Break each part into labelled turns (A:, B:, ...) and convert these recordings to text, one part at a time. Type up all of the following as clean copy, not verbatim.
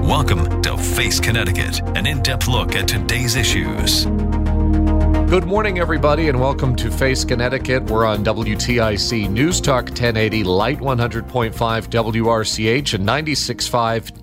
A: Welcome to Face Connecticut, an in-depth look at today's issues.
B: Good morning, everybody, and welcome to Face Connecticut. We're on WTIC News Talk 1080, Light 100.5 WRCH, and 96.5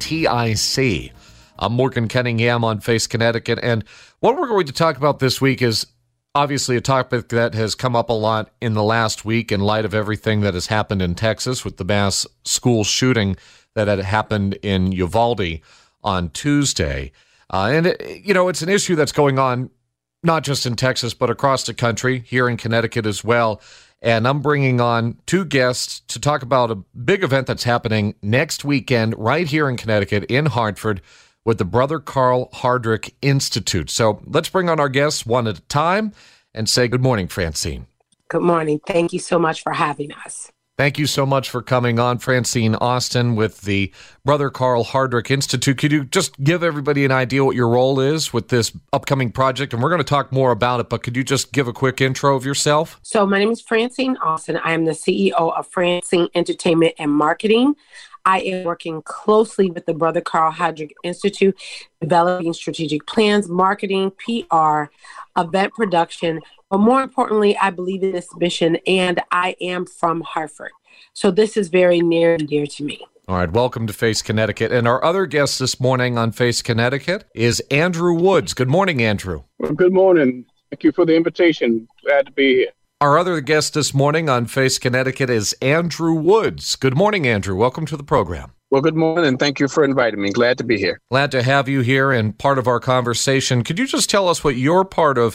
B: TIC. I'm Morgan Cunningham on Face Connecticut, and what we're going to talk about this week is obviously a topic that has come up a lot in the last week in light of everything that has happened in Texas with the mass school shooting that had happened in Uvalde on Tuesday. It's an issue that's going on not just in Texas, but across the country, here in Connecticut as well. And I'm bringing on two guests to talk about a big event that's happening next weekend right here in Connecticut, in Hartford, with the Brother Carl Hardrick Institute. So let's bring on our guests one at a time and say good morning, Francine.
C: Good morning. Thank you so much for having us.
B: Thank you so much for coming on, Francine Austin with the Brother Carl Hardrick Institute. Could you just give everybody an idea what your role is with this upcoming project? And we're going to talk more about it, but could you just give a quick intro of yourself?
C: So my name is Francine Austin. I am the CEO of Francine Entertainment and Marketing. I am working closely with the Brother Carl Hardrick Institute, developing strategic plans, marketing, PR, event production. But more importantly, I believe in this mission, and I am from Hartford. So this is very near and dear to me.
B: All right, welcome to Face Connecticut. And our other guest this morning on Face Connecticut is Andrew Woods. Good morning, Andrew.
D: Well, good morning. Thank you for the invitation. Glad to be here.
B: Our other guest this morning on Face Connecticut is Andrew Woods. Good morning, Andrew. Welcome to the program.
D: Well, good morning, and thank you for inviting me. Glad to be here.
B: Glad to have you here and part of our conversation. Could you just tell us what your part of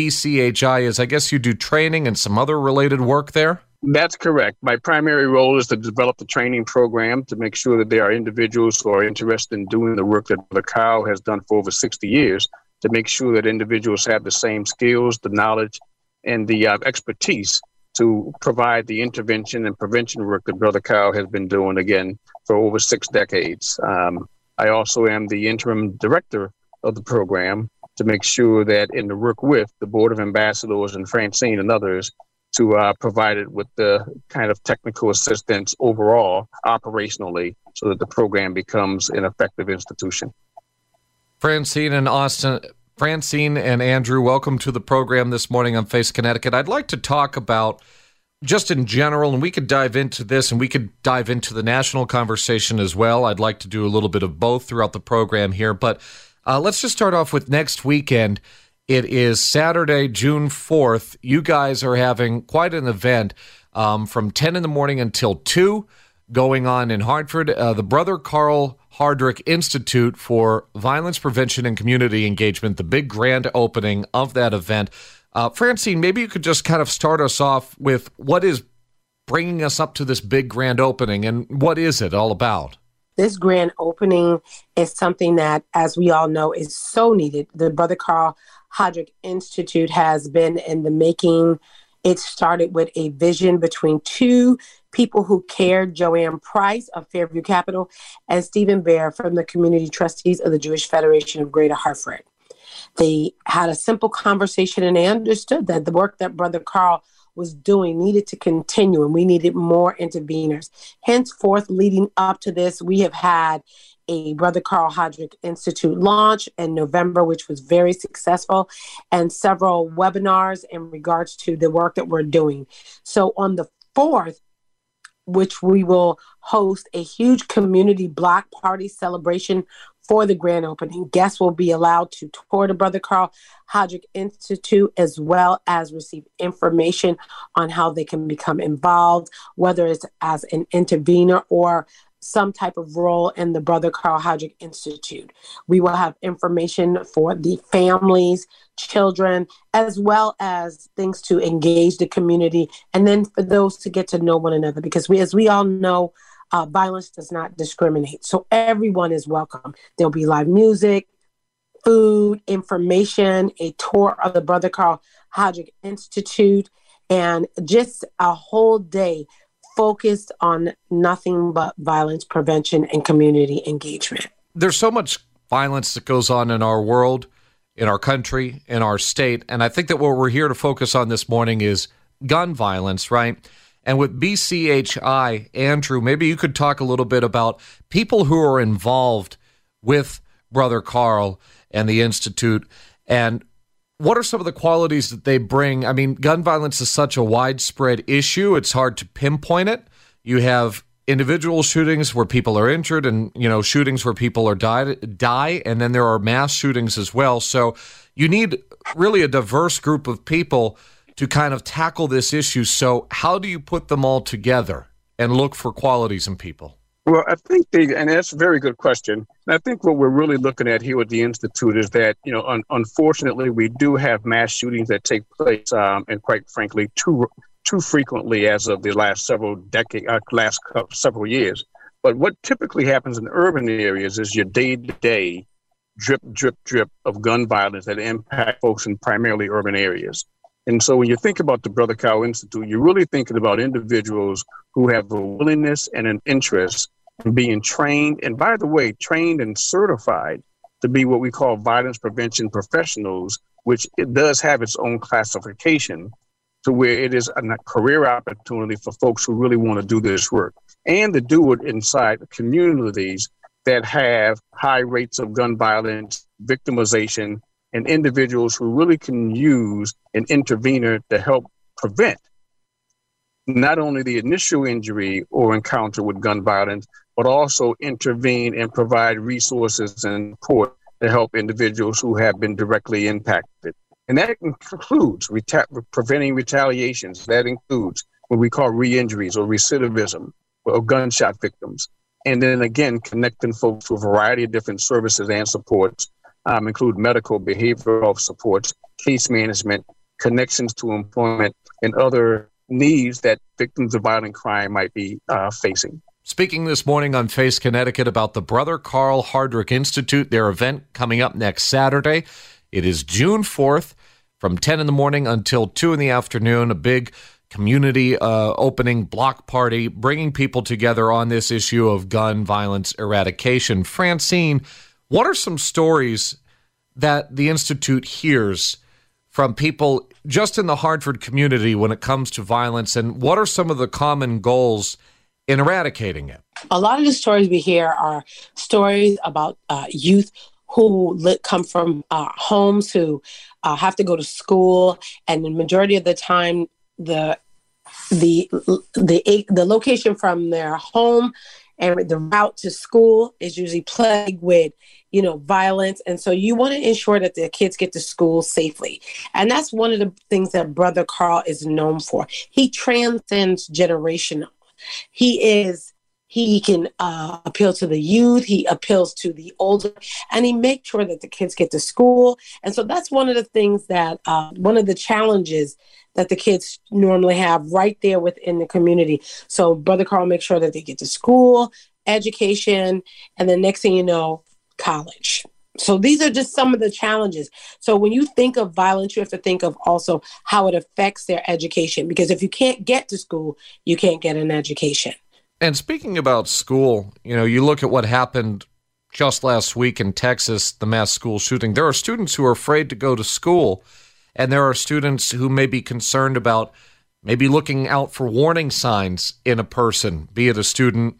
B: BCHI is? I guess you do training and some other related work there?
D: That's correct. My primary role is to develop the training program to make sure that there are individuals who are interested in doing the work that the Carl has done for over 60 years, to make sure that individuals have the same skills, the knowledge, and the expertise to provide the intervention and prevention work that Brother Carl has been doing, again, for over 6 decades. I also am the interim director of the program to make sure that in the work with the Board of Ambassadors and Francine and others to provide it with the kind of technical assistance overall, operationally, so that the program becomes an effective institution.
B: Francine and Andrew, welcome to the program this morning on Face Connecticut. I'd like to talk about, just in general, and we could dive into this and we could dive into the national conversation as well. I'd like to do a little bit of both throughout the program here, but let's just start off with next weekend. It is Saturday, June 4th. You guys are having quite an event from 10 in the morning until 2 going on in Hartford. The Brother Carl Hardrick Institute for Violence Prevention and Community Engagement, the big grand opening of that event. Francine, maybe you could just kind of start us off with what is bringing us up to this big grand opening and what is it all about?
C: This grand opening is something that, as we all know, is so needed. The Brother Carl Hardrick Institute has been in the making. It started with a vision between two people who cared, Joanne Price of Fairview Capital and Stephen Bear from the Community Trustees of the Jewish Federation of Greater Hartford. They had a simple conversation and they understood that the work that Brother Carl was doing needed to continue and we needed more interveners. Henceforth, leading up to this, we have had a Brother Carl Hardrick Institute launch in November, which was very successful, and several webinars in regards to the work that we're doing. So on the 4th, which we will host a huge community block party celebration for the grand opening. Guests will be allowed to tour the Brother Carl Hardrick Institute as well as receive information on how they can become involved, whether it's as an intervener or some type of role in the Brother Carl Hardrick Institute. We will have information for the families, children, as well as things to engage the community, and then for those to get to know one another, because as we all know, violence does not discriminate. So everyone is welcome. There'll be live music, food, information, a tour of the Brother Carl Hardrick Institute, and just a whole day focused on nothing but violence prevention and community engagement.
B: There's so much violence that goes on in our world, in our country, in our state, and I think that what we're here to focus on this morning is gun violence, right? And with BCHI, Andrew, maybe you could talk a little bit about people who are involved with Brother Carl and the Institute, and what are some of the qualities that they bring? I mean, gun violence is such a widespread issue, it's hard to pinpoint it. You have individual shootings where people are injured and, shootings where people are die, and then there are mass shootings as well. So you need really a diverse group of people to kind of tackle this issue. So how do you put them all together and look for qualities in people?
D: Well, I think and that's a very good question. And I think what we're really looking at here with the Institute is that, unfortunately, we do have mass shootings that take place, and quite frankly, too frequently as of the last several years. But what typically happens in urban areas is your day-to-day drip, drip, drip of gun violence that impact folks in primarily urban areas. And so when you think about the Brother Carl Institute, you're really thinking about individuals who have a willingness and an interest in being trained, and by the way, trained and certified to be what we call violence prevention professionals, which it does have its own classification to where it is a career opportunity for folks who really want to do this work and to do it inside communities that have high rates of gun violence, victimization, and individuals who really can use an intervener to help prevent not only the initial injury or encounter with gun violence, but also intervene and provide resources and support to help individuals who have been directly impacted. And that includes preventing retaliations. That includes what we call re-injuries or recidivism or gunshot victims. And then again, connecting folks to a variety of different services and supports, include medical, behavioral supports, case management, connections to employment, and other needs that victims of violent crime might be facing.
B: Speaking this morning on Face Connecticut about the Brother Carl Hardrick Institute, their event coming up next Saturday. It is June 4th from 10 in the morning until 2 in the afternoon, a big community opening block party, bringing people together on this issue of gun violence eradication. Francine, what are some stories that the Institute hears from people just in the Hartford community when it comes to violence, and what are some of the common goals in eradicating it?
C: A lot of the stories we hear are stories about youth who come from homes who have to go to school, and the majority of the time, the location from their home and the route to school is usually plagued with, violence. And so you want to ensure that the kids get to school safely. And that's one of the things that Brother Carl is known for. He transcends generational. He can appeal to the youth, he appeals to the older, and he makes sure that the kids get to school. And so that's one of the things that, one of the challenges that the kids normally have right there within the community. So Brother Carl makes sure that they get to school, education, and the next thing you know, college. So these are just some of the challenges. So when you think of violence, you have to think of also how it affects their education, because if you can't get to school, you can't get an education.
B: And speaking about school, you look at what happened just last week in Texas, the mass school shooting. There are students who are afraid to go to school, and there are students who may be concerned about maybe looking out for warning signs in a person, be it a student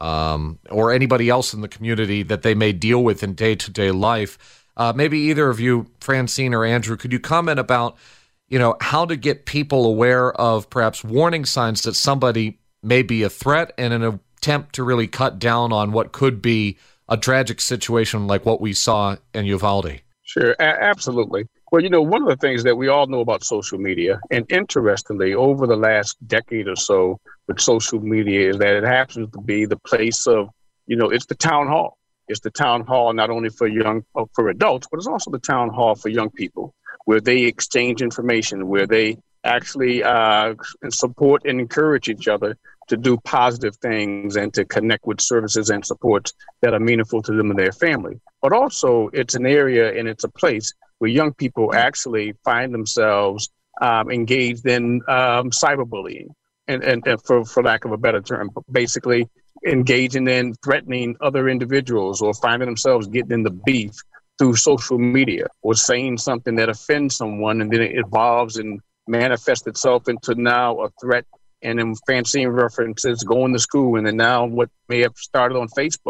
B: or anybody else in the community that they may deal with in day-to-day life. Maybe either of you, Francine or Andrew, could you comment about, how to get people aware of perhaps warning signs that somebody may be a threat, and an attempt to really cut down on what could be a tragic situation like what we saw in Uvalde?
D: Sure, absolutely. Well, one of the things that we all know about social media, and interestingly, over the last decade or so with social media, is that it happens to be the place of, it's the town hall. It's the town hall not only for adults, but it's also the town hall for young people, where they exchange information, where they actually support and encourage each other to do positive things and to connect with services and supports that are meaningful to them and their family. But also, it's an area and it's a place where young people actually find themselves engaged in cyberbullying, and for lack of a better term, basically engaging in threatening other individuals or finding themselves getting into beef through social media or saying something that offends someone, and then it evolves and manifests itself into now a threat. And then Francine references going to school, and then now what may have started on Facebook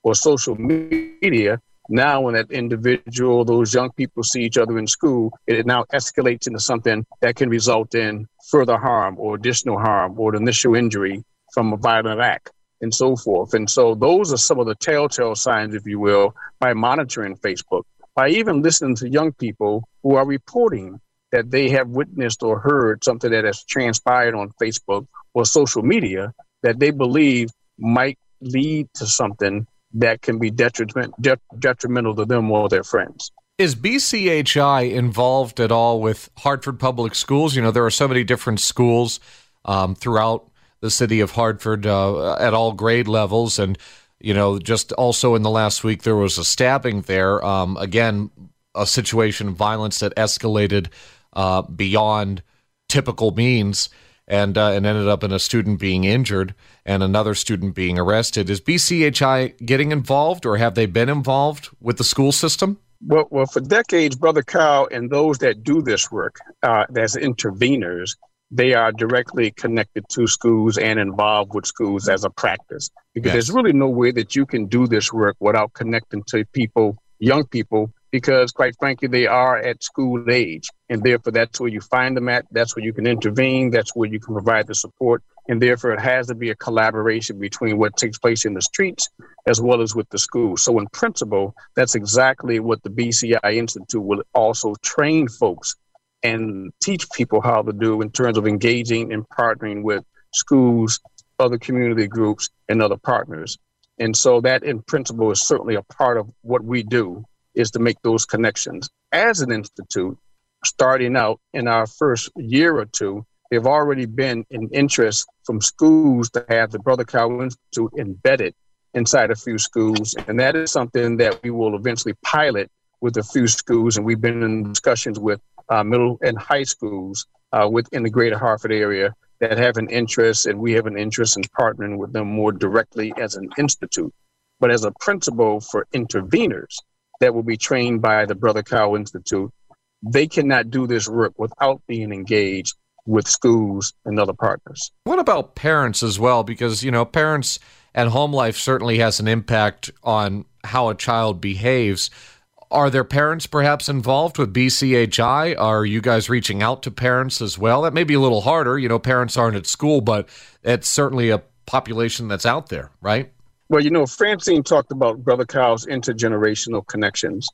D: or social media, now when that individual, those young people see each other in school, it now escalates into something that can result in further harm or additional harm or initial injury from a violent act and so forth. And so those are some of the telltale signs, if you will, by monitoring Facebook, by even listening to young people who are reporting that they have witnessed or heard something that has transpired on Facebook or social media that they believe might lead to something that can be detrimental to them or their friends.
B: Is BCHI involved at all with Hartford Public Schools? You know, there are so many different schools throughout the city of Hartford at all grade levels. And, you know, just also in the last week, there was a stabbing there. Again, a situation of violence that escalated beyond typical means and ended up in a student being injured and another student being arrested. Is BCHI getting involved, or have they been involved with the school system?
D: Well, for decades, Brother Kyle and those that do this work as interveners, they are directly connected to schools and involved with schools as a practice. Because There's really no way that you can do this work without connecting to people, young people, because quite frankly, they are at school age. And therefore, that's where you find them at. That's where you can intervene. That's where you can provide the support. And therefore, it has to be a collaboration between what takes place in the streets as well as with the school. So in principle, that's exactly what the BCI Institute will also train folks and teach people how to do in terms of engaging and partnering with schools, other community groups, and other partners. And so that in principle is certainly a part of what we do, is to make those connections. As an institute, starting out in our first year or two, there've already been an interest from schools to have the Brother Kyle Institute embedded inside a few schools. And that is something that we will eventually pilot with a few schools. And we've been in discussions with middle and high schools within the greater Hartford area that have an interest, and we have an interest in partnering with them more directly as an institute. But as a principle for interveners that will be trained by the Brother Kyle Institute, they cannot do this work without being engaged with schools and other partners.
B: What about parents as well? Because, you know, parents and home life certainly has an impact on how a child behaves. Are their parents perhaps involved with BCHI? Are you guys reaching out to parents as well? That may be a little harder. You know, parents aren't at school, but it's certainly a population that's out there, right?
D: Well, you know, Francine talked about Brother Kyle's intergenerational connections.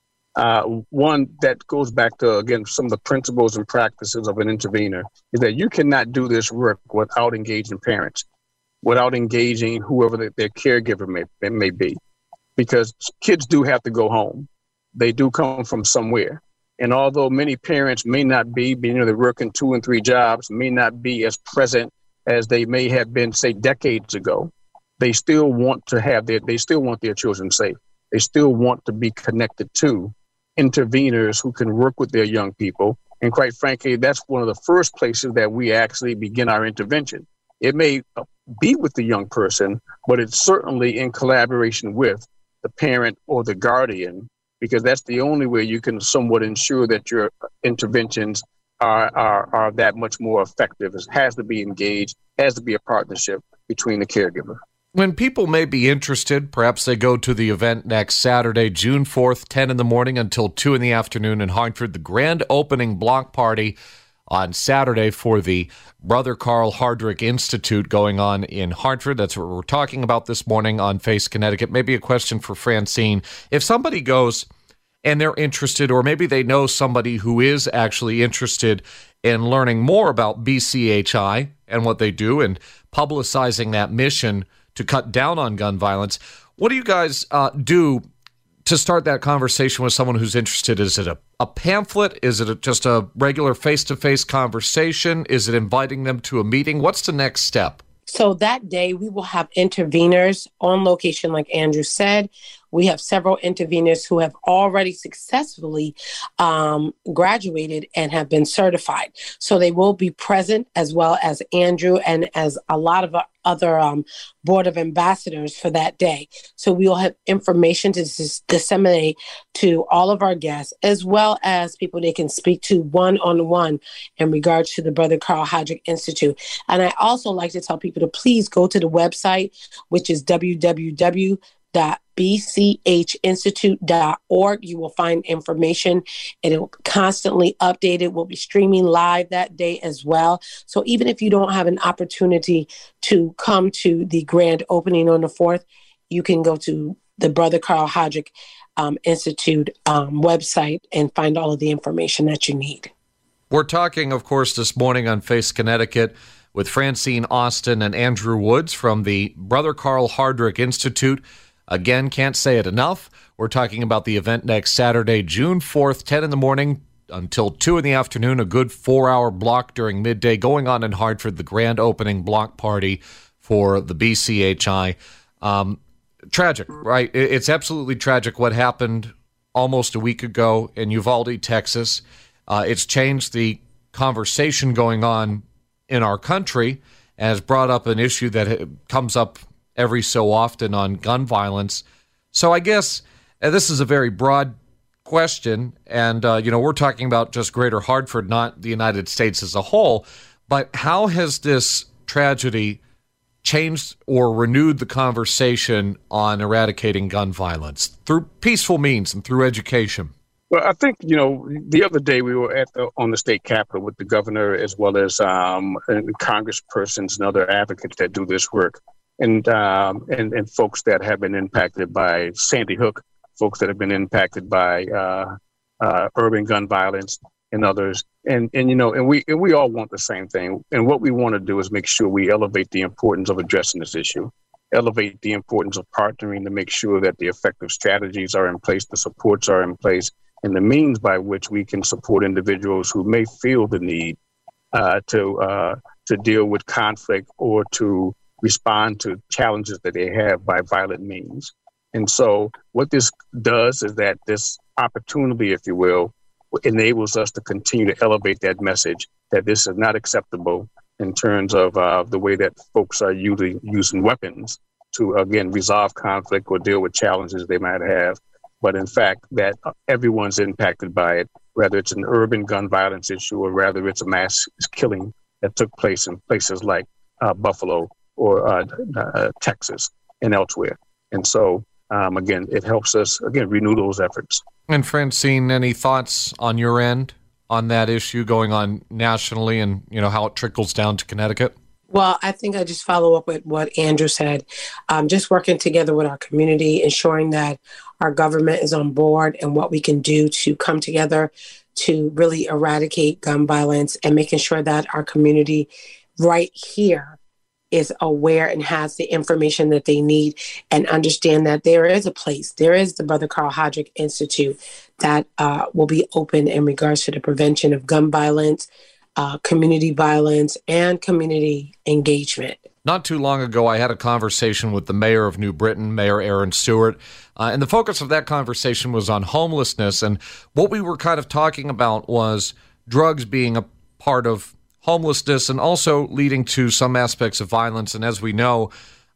D: One that goes back to, again, some of the principles and practices of an intervener is that you cannot do this work without engaging parents, without engaging whoever their caregiver may be, because kids do have to go home. They do come from somewhere. And although many parents may not be, they're working 2 and 3 jobs, may not be as present as they may have been, say, decades ago, they still want their children safe. They still want to be connected to interveners who can work with their young people. And quite frankly, that's one of the first places that we actually begin our intervention. It may be with the young person, but it's certainly in collaboration with the parent or the guardian, because that's the only way you can somewhat ensure that your interventions are that much more effective. It has to be engaged, has to be a partnership between the caregiver.
B: When people may be interested, perhaps they go to the event next Saturday, June 4th, 10 in the morning until 2 in the afternoon in Hartford, the grand opening block party on Saturday for the Brother Carl Hardrick Institute going on in Hartford. That's what we're talking about this morning on Face Connecticut. Maybe a question for Francine. If somebody goes and they're interested, or maybe they know somebody who is actually interested in learning more about BCHI and what they do and publicizing that mission to cut down on gun violence, what do you guys do to start that conversation with someone who's interested? Is it a pamphlet? Is it just a regular face-to-face conversation? Is it inviting them to a meeting? What's the next step?
C: So that day, we will have interveners on location, like Andrew said. We have several interveners who have already successfully graduated and have been certified. So they will be present, as well as Andrew and as a lot of other board of ambassadors for that day. So we will have information to disseminate to all of our guests, as well as people they can speak to one-on-one in regards to the Brother Carl Hardrick Institute. And I also like to tell people to please go to the website, which is www.bchri.org. www.bchinstitute.org. You will find information, and it will constantly updated. We'll be streaming live that day as well. So even if you don't have an opportunity to come to the grand opening on the 4th, you can go to the Brother Carl Hodrick Institute website and find all of the information that you need.
B: We're talking, of course, this morning on Face Connecticut with Francine Austin and Andrew Woods from the Brother Carl Hodrick Institute. Again, can't say it enough. We're talking about the event next Saturday, June 4th, 10 in the morning until 2 in the afternoon, a good 4-hour block during midday going on in Hartford, the grand opening block party for the BCHI. Tragic, right? It's absolutely tragic what happened almost a week ago in Uvalde, Texas. It's changed the conversation going on in our country and has brought up an issue that comes up every so often on gun violence. So I guess this is a very broad question, and we're talking about just Greater Hartford, not the United States as a whole. But how has this tragedy changed or renewed the conversation on eradicating gun violence through peaceful means and through education?
D: Well, I think, the other day we were on the state capitol with the governor as well as congresspersons and other advocates that do this work, and folks that have been impacted by Sandy Hook, folks that have been impacted by urban gun violence and others. And we all want the same thing. And what we want to do is make sure we elevate the importance of addressing this issue, elevate the importance of partnering to make sure that the effective strategies are in place, the supports are in place, and the means by which we can support individuals who may feel the need to deal with conflict or to respond to challenges that they have by violent means. And so what this does is that this opportunity, if you will, enables us to continue to elevate that message that this is not acceptable in terms of the way that folks are using weapons to, again, resolve conflict or deal with challenges they might have. But in fact, that everyone's impacted by it, whether it's an urban gun violence issue or rather it's a mass killing that took place in places like Buffalo or Texas and elsewhere. And so, again, it helps us, renew those efforts.
B: And Francine, any thoughts on your end on that issue going on nationally and, how it trickles down to Connecticut?
C: Well, I think I just follow up with what Andrew said. Just working together with our community, ensuring that our government is on board and what we can do to come together to really eradicate gun violence and making sure that our community right here is aware and has the information that they need and understand that there is a place, there is the Brother Carl Hodrick Institute that will be open in regards to the prevention of gun violence, community violence, and community engagement.
B: Not too long ago, I had a conversation with the mayor of New Britain, Mayor Aaron Stewart, and the focus of that conversation was on homelessness. And what we were kind of talking about was drugs being a part of homelessness and also leading to some aspects of violence. And as we know,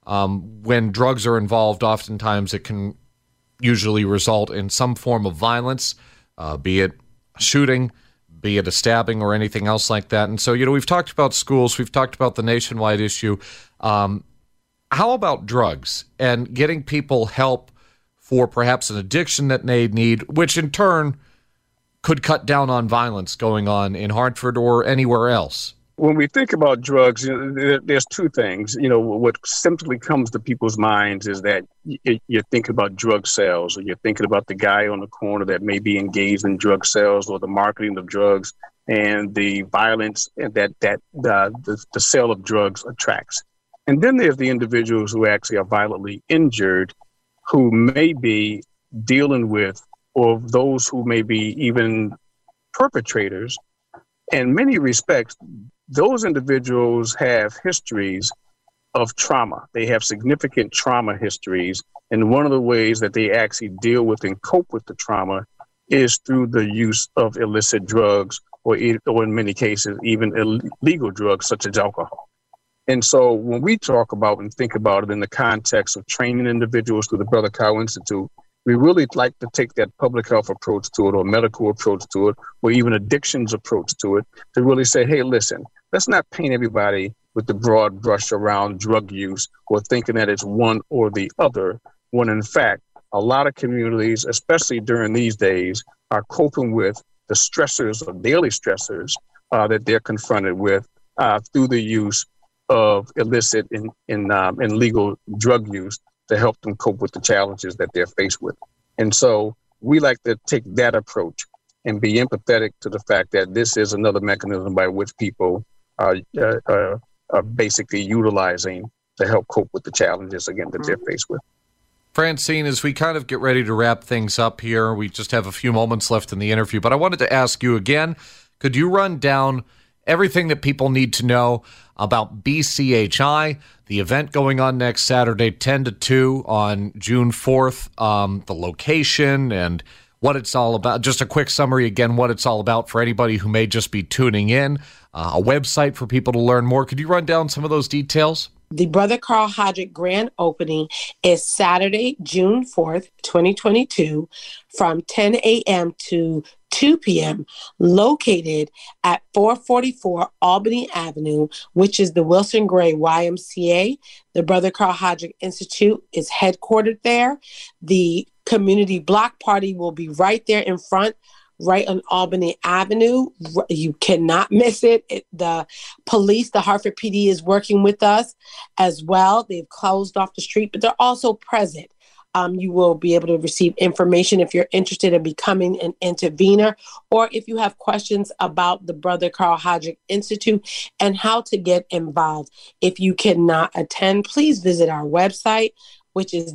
B: when drugs are involved, oftentimes it can usually result in some form of violence, be it shooting, be it a stabbing or anything else like that. And so, we've talked about schools, we've talked about the nationwide issue. How about drugs and getting people help for perhaps an addiction that they need, which in turn could cut down on violence going on in Hartford or anywhere else?
D: When we think about drugs, there's two things. What simply comes to people's minds is that you're thinking about drug sales, or you're thinking about the guy on the corner that may be engaged in drug sales or the marketing of drugs and the violence that the sale of drugs attracts. And then there's the individuals who actually are violently injured, who may be dealing with, or those who may be even perpetrators. In many respects, those individuals have histories of trauma. They have significant trauma histories. And one of the ways that they actually deal with and cope with the trauma is through the use of illicit drugs, or in many cases, even illegal drugs such as alcohol. And so when we talk about and think about it in the context of training individuals through the Brother Carl Institute, we really like to take that public health approach to it, or medical approach to it, or even addictions approach to it, to really say, hey, listen, let's not paint everybody with the broad brush around drug use or thinking that it's one or the other. when in fact, a lot of communities, especially during these days, are coping with the stressors or daily stressors that they're confronted with through the use of illicit and legal drug use to help them cope with the challenges that they're faced with. And so we like to take that approach and be empathetic to the fact that this is another mechanism by which people are basically utilizing to help cope with the challenges, again, that they're faced with.
B: Francine, as we kind of get ready to wrap things up here, we just have a few moments left in the interview, but I wanted to ask you again, could you run down everything that people need to know about BCHI, the event going on next Saturday, 10 to 2 on June 4th, the location and what it's all about. Just a quick summary again, what it's all about for anybody who may just be tuning in, a website for people to learn more. Could you run down some of those details?
C: The Brother Carl Hodrick grand opening is Saturday, June 4th, 2022, from 10 a.m. to 2 p.m., located at 444 Albany Avenue, which is the Wilson Gray YMCA. The Brother Carl Hodrick Institute is headquartered there. The community block party will be right there in front, right on Albany Avenue. You cannot miss it. The police, the Hartford PD, is working with us as well. They've closed off the street, but they're also present. You will be able to receive information if you're interested in becoming an intervener, or if you have questions about the Brother Carl Hodrick Institute and how to get involved. If you cannot attend, please visit our website, which is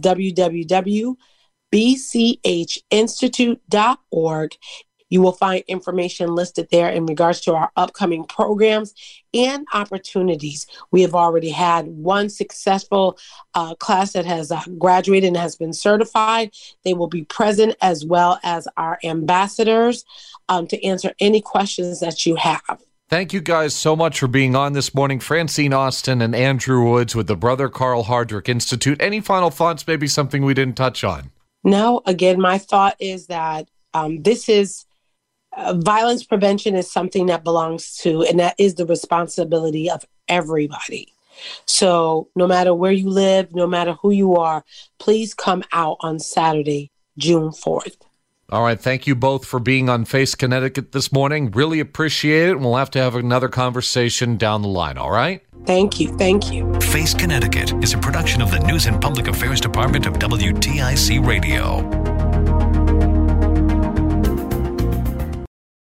C: www.bchinstitute.org. You will find information listed there in regards to our upcoming programs and opportunities. We have already had one successful class that has graduated and has been certified. They will be present, as well as our ambassadors, to answer any questions that you have.
B: Thank you guys so much for being on this morning. Francine Austin and Andrew Woods with the Brother Carl Hodrick Institute. Any final thoughts, maybe something we didn't touch on?
C: No, again, my thought is that this is violence prevention is something that belongs to, and that is the responsibility of everybody. So no matter where you live, no matter who you are, please come out on Saturday, June 4th.
B: All right. Thank you both for being on Face Connecticut this morning. Really appreciate it. And we'll have to have another conversation down the line. All right.
C: Thank you. Thank you.
A: Face Connecticut is a production of the News and Public Affairs Department of WTIC Radio.